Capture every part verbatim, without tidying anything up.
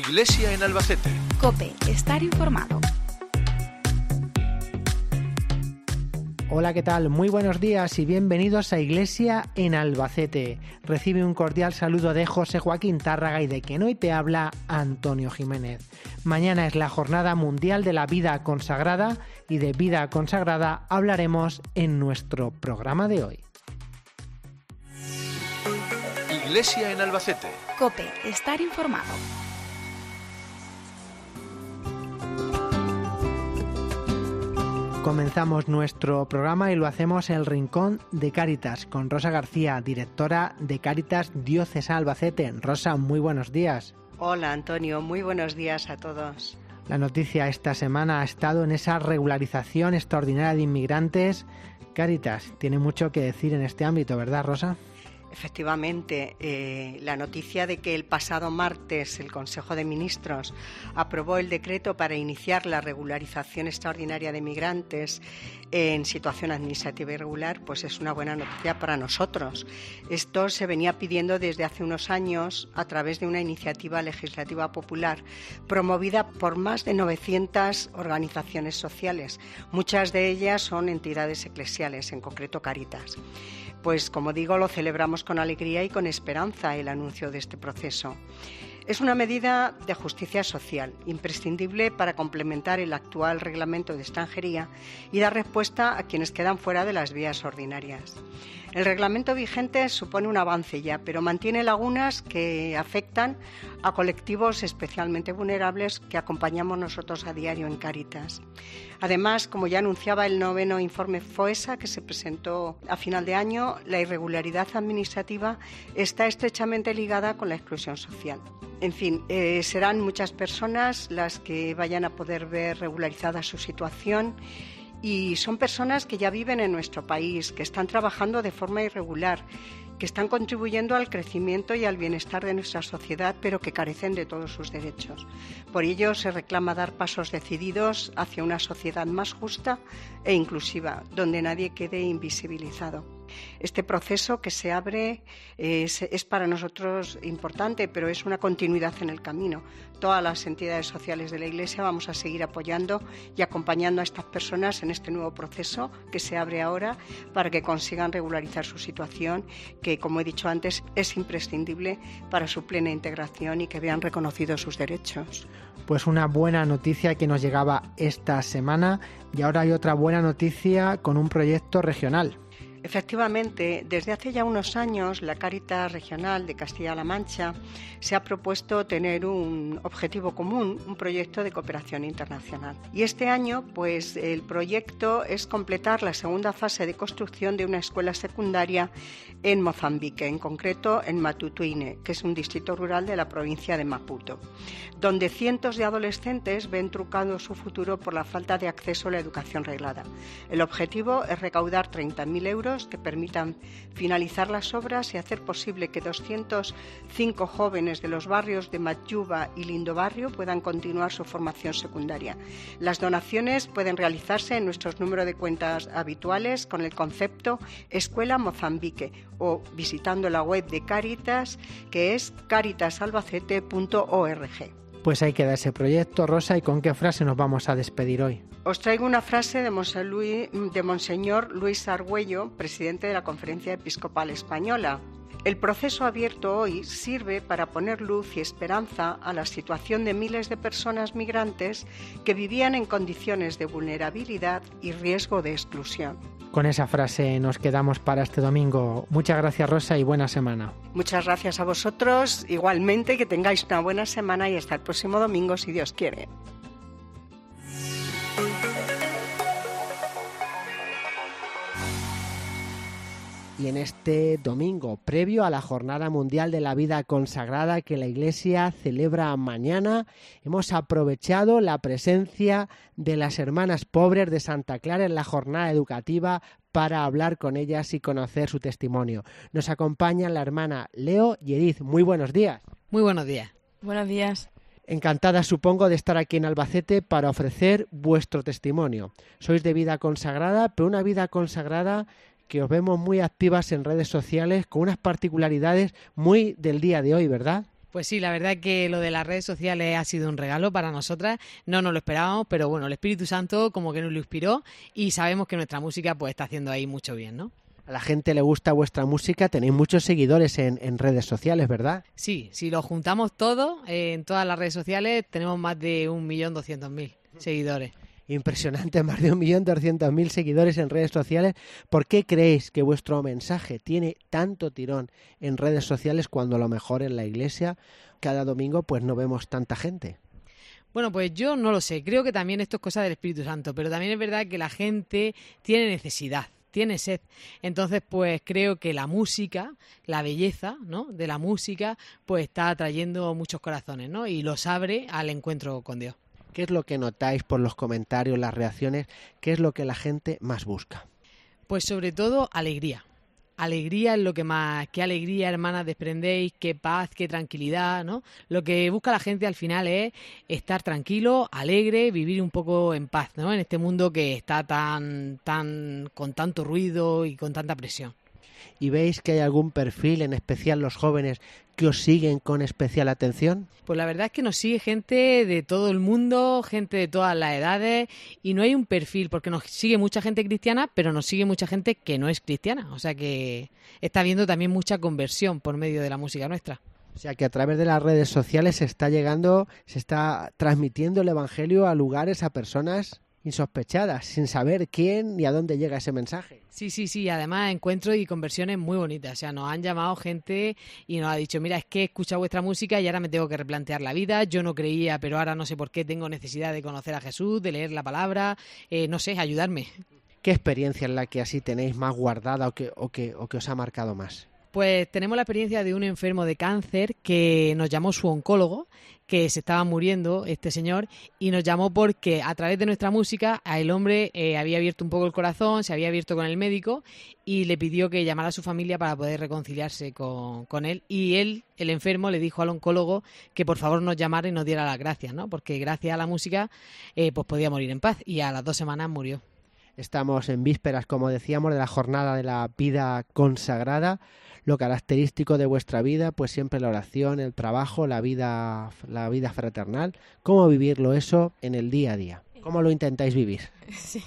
Iglesia en Albacete. COPE, estar informado. Hola, ¿qué tal? Muy buenos días y bienvenidos a Iglesia en Albacete. Recibe un cordial saludo de José Joaquín Tárraga y de quien hoy te habla Antonio Jiménez. Mañana es la Jornada Mundial de la Vida Consagrada y de vida consagrada hablaremos en nuestro programa de hoy. Iglesia en Albacete. COPE, estar informado. Comenzamos nuestro programa y lo hacemos en el Rincón de Cáritas con Rosa García, directora de Cáritas Diocesana Albacete. Rosa, muy buenos días. Hola Antonio, muy buenos días a todos. La noticia esta semana ha estado en esa regularización extraordinaria de inmigrantes. Cáritas tiene mucho que decir en este ámbito, ¿verdad, Rosa? Efectivamente, eh, la noticia de que el pasado martes el Consejo de Ministros aprobó el decreto para iniciar la regularización extraordinaria de migrantes en situación administrativa irregular, pues es una buena noticia para nosotros. Esto se venía pidiendo desde hace unos años a través de una iniciativa legislativa popular promovida por más de novecientas organizaciones sociales. Muchas de ellas son entidades eclesiales, en concreto Cáritas. Pues como digo, lo celebramos con alegría y con esperanza el anuncio de este proceso. Es una medida de justicia social, imprescindible para complementar el actual reglamento de extranjería y dar respuesta a quienes quedan fuera de las vías ordinarias. El reglamento vigente supone un avance ya, pero mantiene lagunas que afectan a colectivos especialmente vulnerables que acompañamos nosotros a diario en Cáritas. Además, como ya anunciaba el noveno informe FOESA que se presentó a final de año, la irregularidad administrativa está estrechamente ligada con la exclusión social. En fin, eh, serán muchas personas las que vayan a poder ver regularizada su situación. Y son personas que ya viven en nuestro país, que están trabajando de forma irregular, que están contribuyendo al crecimiento y al bienestar de nuestra sociedad, pero que carecen de todos sus derechos. Por ello, se reclama dar pasos decididos hacia una sociedad más justa e inclusiva, donde nadie quede invisibilizado. Este proceso que se abre es, es para nosotros importante, pero es una continuidad en el camino. Todas las entidades sociales de la Iglesia vamos a seguir apoyando y acompañando a estas personas en este nuevo proceso que se abre ahora para que consigan regularizar su situación, que, como he dicho antes, es imprescindible para su plena integración y que vean reconocidos sus derechos. Pues una buena noticia que nos llegaba esta semana y ahora hay otra buena noticia con un proyecto regional. Efectivamente, desde hace ya unos años la Cáritas Regional de Castilla-La Mancha se ha propuesto tener un objetivo común, un proyecto de cooperación internacional. Y este año, pues el proyecto es completar la segunda fase de construcción de una escuela secundaria en Mozambique, en concreto en Matutuine, que es un distrito rural de la provincia de Maputo, donde cientos de adolescentes ven trucado su futuro por la falta de acceso a la educación reglada. El objetivo es recaudar treinta mil euros que permitan finalizar las obras y hacer posible que doscientos cinco jóvenes de los barrios de Matyuba y Lindobarrio puedan continuar su formación secundaria. Las donaciones pueden realizarse en nuestros números de cuentas habituales con el concepto Escuela Mozambique o visitando la web de Cáritas, que es cáritas albacete punto org. Pues ahí queda ese proyecto, Rosa, ¿y con qué frase nos vamos a despedir hoy? Os traigo una frase de, Monse Luis, de Monseñor Luis Argüello, presidente de la Conferencia Episcopal Española. El proceso abierto hoy sirve para poner luz y esperanza a la situación de miles de personas migrantes que vivían en condiciones de vulnerabilidad y riesgo de exclusión. Con esa frase nos quedamos para este domingo. Muchas gracias, Rosa, y buena semana. Muchas gracias a vosotros. Igualmente, que tengáis una buena semana y hasta el próximo domingo, si Dios quiere. Y en este domingo, previo a la Jornada Mundial de la Vida Consagrada que la Iglesia celebra mañana, hemos aprovechado la presencia de las hermanas pobres de Santa Clara en la jornada educativa para hablar con ellas y conocer su testimonio. Nos acompañan la hermana Leo y Edith. Muy buenos días. Muy buenos días. Buenos días. Encantada, supongo, de estar aquí en Albacete para ofrecer vuestro testimonio. Sois de vida consagrada, pero una vida consagrada que os vemos muy activas en redes sociales con unas particularidades muy del día de hoy, ¿verdad? Pues sí, la verdad es que lo de las redes sociales ha sido un regalo para nosotras, no nos lo esperábamos, pero bueno, el Espíritu Santo como que nos lo inspiró y sabemos que nuestra música pues está haciendo ahí mucho bien, ¿no? A la gente le gusta vuestra música, tenéis muchos seguidores en, en redes sociales, ¿verdad? Sí, si lo juntamos todo, eh, en todas las redes sociales tenemos más de un millón doscientos mil seguidores. Impresionante, más de un millón doscientos mil seguidores en redes sociales. ¿Por qué creéis que vuestro mensaje tiene tanto tirón en redes sociales cuando a lo mejor en la iglesia cada domingo pues no vemos tanta gente? Bueno, pues yo no lo sé, creo que también esto es cosa del Espíritu Santo, pero también es verdad que la gente tiene necesidad, tiene sed. Entonces, pues creo que la música, la belleza, ¿no?, de la música, pues está atrayendo muchos corazones, ¿no?, y los abre al encuentro con Dios. ¿Qué es lo que notáis por los comentarios, las reacciones? ¿Qué es lo que la gente más busca? Pues sobre todo alegría. Alegría es lo que más, qué alegría, hermanas, desprendéis, qué paz, qué tranquilidad, ¿no? Lo que busca la gente al final es estar tranquilo, alegre, vivir un poco en paz, ¿no?, en este mundo que está tan, tan, con tanto ruido y con tanta presión. ¿Y veis que hay algún perfil, en especial los jóvenes, que os siguen con especial atención? Pues la verdad es que nos sigue gente de todo el mundo, gente de todas las edades, y no hay un perfil, porque nos sigue mucha gente cristiana, pero nos sigue mucha gente que no es cristiana. O sea que está habiendo también mucha conversión por medio de la música nuestra. O sea que a través de las redes sociales se está llegando, se está transmitiendo el evangelio a lugares, a personas insospechadas, sin saber quién ni a dónde llega ese mensaje. Sí, sí, sí, además encuentros y conversiones muy bonitas, o sea, nos han llamado gente y nos ha dicho, mira, es que he escuchado vuestra música y ahora me tengo que replantear la vida, yo no creía, pero ahora no sé por qué tengo necesidad de conocer a Jesús, de leer la palabra, eh, no sé, ayudarme. ¿Qué experiencia es la que así tenéis más guardada o que, o que, o que os ha marcado más? Pues tenemos la experiencia de un enfermo de cáncer que nos llamó su oncólogo, que se estaba muriendo este señor, y nos llamó porque a través de nuestra música a el hombre eh, había abierto un poco el corazón, se había abierto con el médico y le pidió que llamara a su familia para poder reconciliarse con, con él, y él, el enfermo, le dijo al oncólogo que por favor nos llamara y nos diera las gracias, ¿no?, porque gracias a la música eh, pues podía morir en paz, y a las dos semanas murió. Estamos en vísperas, como decíamos, de la jornada de la vida consagrada. Lo característico de vuestra vida, pues siempre la oración, el trabajo, la vida, la vida fraternal. ¿Cómo vivirlo eso en el día a día? ¿Cómo lo intentáis vivir? Sí.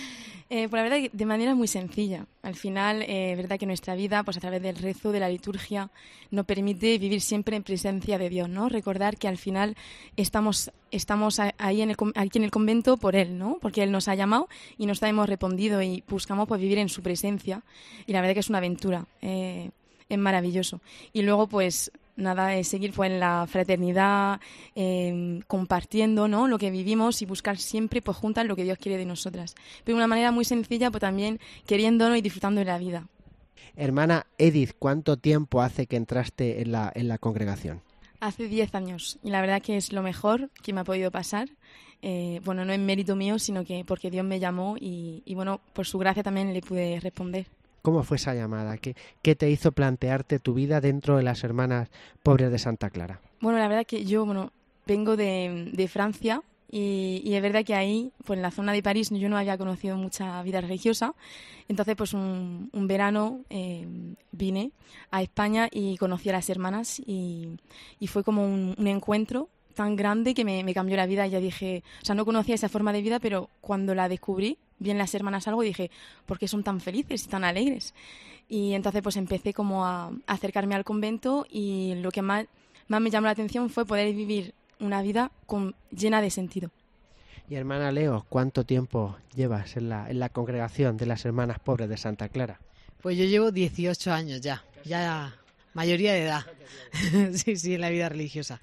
Eh, pues la verdad que de manera muy sencilla. Al final, eh, es verdad que nuestra vida, pues a través del rezo, de la liturgia, nos permite vivir siempre en presencia de Dios, ¿no? Recordar que al final estamos, estamos ahí en el, aquí en el convento por Él, ¿no? Porque Él nos ha llamado y nos hemos respondido y buscamos pues vivir en su presencia. Y la verdad que es una aventura, eh, es maravilloso. Y luego, pues nada, es seguir pues, en la fraternidad, eh, compartiendo, ¿no?, lo que vivimos y buscar siempre pues, juntas lo que Dios quiere de nosotras. Pero de una manera muy sencilla, pues también queriéndonos y disfrutando de la vida. Hermana Edith, ¿cuánto tiempo hace que entraste en la, en la congregación? Hace diez años, y la verdad que es lo mejor que me ha podido pasar. Eh, bueno, no es mérito mío, sino que porque Dios me llamó y, y bueno, por su gracia también le pude responder. ¿Cómo fue esa llamada? ¿Qué, ¿Qué te hizo plantearte tu vida dentro de las Hermanas Pobres de Santa Clara? Bueno, la verdad que yo bueno vengo de, de Francia y, y es verdad que ahí, pues en la zona de París, yo no había conocido mucha vida religiosa. Entonces, pues un, un verano eh, vine a España y conocí a las hermanas y, y fue como un, un encuentro tan grande que me, me cambió la vida. Y ya dije, o sea, no conocía esa forma de vida, pero cuando la descubrí, vi en las hermanas algo y dije, ¿por qué son tan felices y tan alegres? Y entonces pues empecé como a, a acercarme al convento y lo que más, más me llamó la atención fue poder vivir una vida con, llena de sentido. Y hermana Leo, ¿cuánto tiempo llevas en la, en la congregación de las Hermanas Pobres de Santa Clara? Pues yo llevo dieciocho años ya, ya mayoría de edad, sí, sí, en la vida religiosa.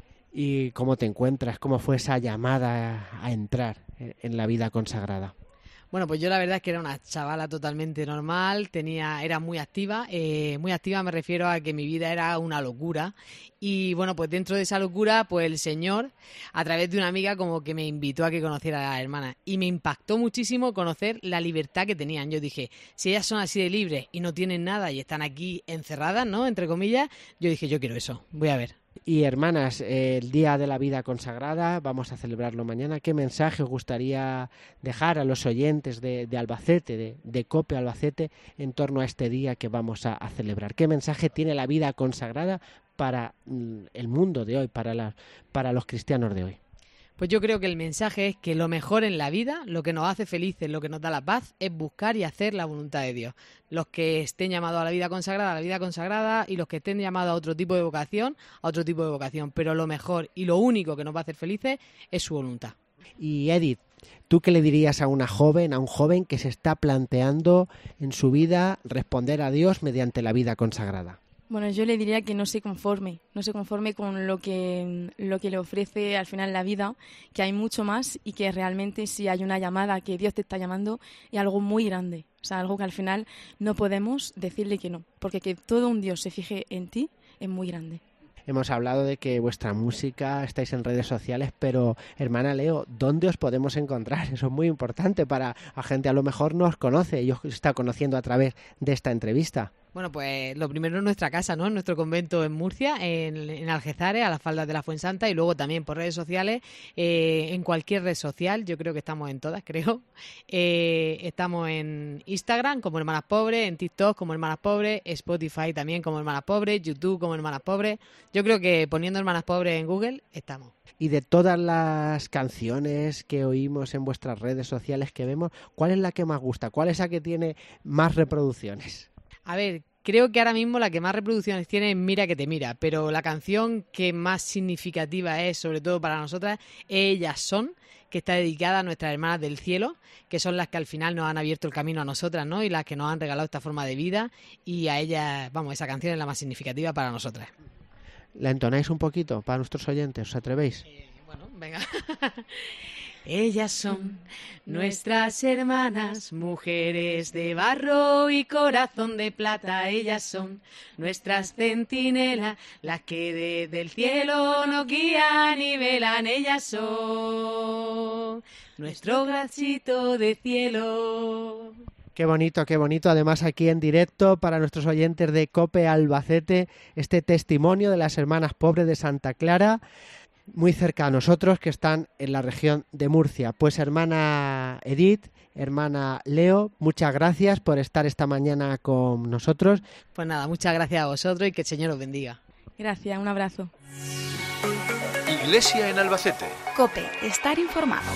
¿Y cómo te encuentras? ¿Cómo fue esa llamada a entrar en la vida consagrada? Bueno, pues yo la verdad es que era una chavala totalmente normal, tenía, era muy activa, eh, muy activa me refiero a que mi vida era una locura y bueno, pues dentro de esa locura, pues el Señor, a través de una amiga como que me invitó a que conociera a las hermanas y me impactó muchísimo conocer la libertad que tenían. Yo dije, si ellas son así de libres y no tienen nada y están aquí encerradas, ¿no?, entre comillas, yo dije, yo quiero eso, voy a ver. Y hermanas, eh, el Día de la Vida Consagrada, vamos a celebrarlo mañana. ¿Qué mensaje os gustaría dejar a los oyentes de, de Albacete, de, de COPE Albacete, en torno a este día que vamos a, a celebrar? ¿Qué mensaje tiene la vida consagrada para mm, el mundo de hoy, para, la, para los cristianos de hoy? Pues yo creo que el mensaje es que lo mejor en la vida, lo que nos hace felices, lo que nos da la paz, es buscar y hacer la voluntad de Dios. Los que estén llamados a la vida consagrada, a la vida consagrada, y los que estén llamados a otro tipo de vocación, a otro tipo de vocación. Pero lo mejor y lo único que nos va a hacer felices es su voluntad. Y Edith, ¿tú qué le dirías a una joven, a un joven que se está planteando en su vida responder a Dios mediante la vida consagrada? Bueno, yo le diría que no se conforme, no se conforme con lo que, lo que le ofrece al final la vida, que hay mucho más y que realmente si hay una llamada, que Dios te está llamando, es algo muy grande. O sea, algo que al final no podemos decirle que no, porque que todo un Dios se fije en ti es muy grande. Hemos hablado de que vuestra música, estáis en redes sociales, pero hermana Leo, ¿dónde os podemos encontrar? Eso es muy importante para la gente, a lo mejor no os conoce y os está conociendo a través de esta entrevista. Bueno, pues lo primero es nuestra casa, ¿no? Nuestro convento en Murcia, en, en Algezares, a las faldas de la Fuensanta, y luego también por redes sociales, eh, en cualquier red social, yo creo que estamos en todas, creo. Eh, estamos en Instagram como Hermanas Pobres, en TikTok como Hermanas Pobres, Spotify también como Hermanas Pobres, YouTube como Hermanas Pobres. Yo creo que poniendo Hermanas Pobres en Google, estamos. Y de todas las canciones que oímos en vuestras redes sociales que vemos, ¿cuál es la que más gusta? ¿Cuál es la que tiene más reproducciones? A ver, creo que ahora mismo la que más reproducciones tiene es Mira que te mira, pero la canción que más significativa es, sobre todo para nosotras, Ellas son, que está dedicada a nuestras hermanas del cielo, que son las que al final nos han abierto el camino a nosotras, ¿no? Y las que nos han regalado esta forma de vida, y a ellas, vamos, esa canción es la más significativa para nosotras. ¿La entonáis un poquito para nuestros oyentes? ¿Os atrevéis? Eh, bueno, venga. Ellas son nuestras hermanas, mujeres de barro y corazón de plata. Ellas son nuestras centinelas, las que desde el cielo nos guían y velan. Ellas son nuestro gracito de cielo. Qué bonito, qué bonito. Además, aquí en directo para nuestros oyentes de COPE Albacete, este testimonio de las hermanas pobres de Santa Clara, muy cerca a nosotros, que están en la región de Murcia. Pues hermana Edith, hermana Leo, muchas gracias por estar esta mañana con nosotros. Pues nada, muchas gracias a vosotros y que el Señor os bendiga. Gracias, un abrazo. Iglesia en Albacete. COPE, estar informado.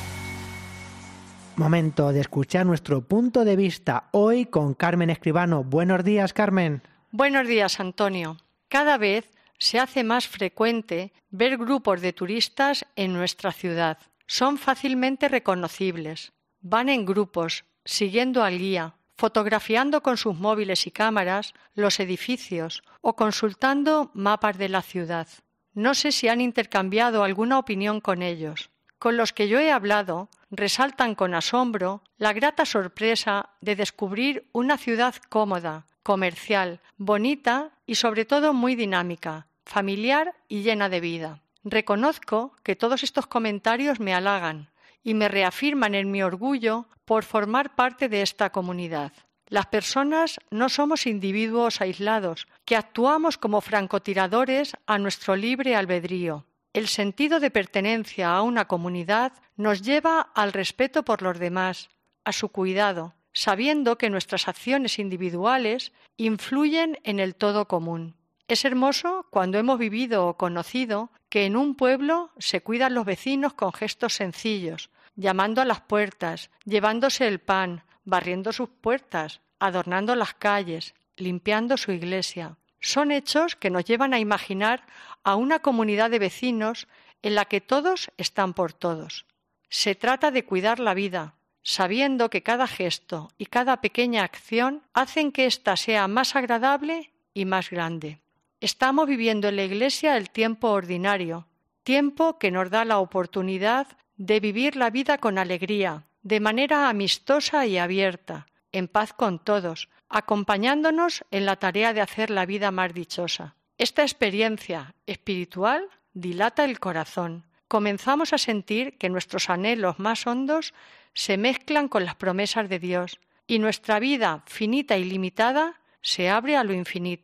Momento de escuchar nuestro punto de vista hoy con Carmen Escribano. Buenos días, Carmen. Buenos días, Antonio. Cada vez se hace más frecuente ver grupos de turistas en nuestra ciudad. Son fácilmente reconocibles. Van en grupos, siguiendo al guía, fotografiando con sus móviles y cámaras los edificios o consultando mapas de la ciudad. No sé si han intercambiado alguna opinión con ellos. Con los que yo he hablado, resaltan con asombro la grata sorpresa de descubrir una ciudad cómoda, comercial, bonita y sobre todo muy dinámica, familiar y llena de vida. Reconozco que todos estos comentarios me halagan y me reafirman en mi orgullo por formar parte de esta comunidad. Las personas no somos individuos aislados, que actuamos como francotiradores a nuestro libre albedrío. El sentido de pertenencia a una comunidad nos lleva al respeto por los demás, a su cuidado, sabiendo que nuestras acciones individuales influyen en el todo común. Es hermoso cuando hemos vivido o conocido que en un pueblo se cuidan los vecinos con gestos sencillos, llamando a las puertas, llevándose el pan, barriendo sus puertas, adornando las calles, limpiando su iglesia. Son hechos que nos llevan a imaginar a una comunidad de vecinos en la que todos están por todos. Se trata de cuidar la vida, sabiendo que cada gesto y cada pequeña acción hacen que ésta sea más agradable y más grande. Estamos viviendo en la Iglesia el tiempo ordinario, tiempo que nos da la oportunidad de vivir la vida con alegría, de manera amistosa y abierta, en paz con todos, acompañándonos en la tarea de hacer la vida más dichosa. Esta experiencia espiritual dilata el corazón. Comenzamos a sentir que nuestros anhelos más hondos se mezclan con las promesas de Dios y nuestra vida finita y limitada se abre a lo infinito.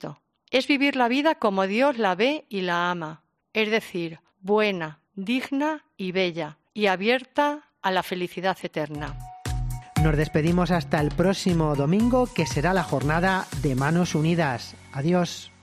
es vivir la vida como Dios la ve y la ama, es decir, buena, digna y bella, y abierta a la felicidad eterna. Nos despedimos hasta el próximo domingo, que será la jornada de Manos Unidas. Adiós.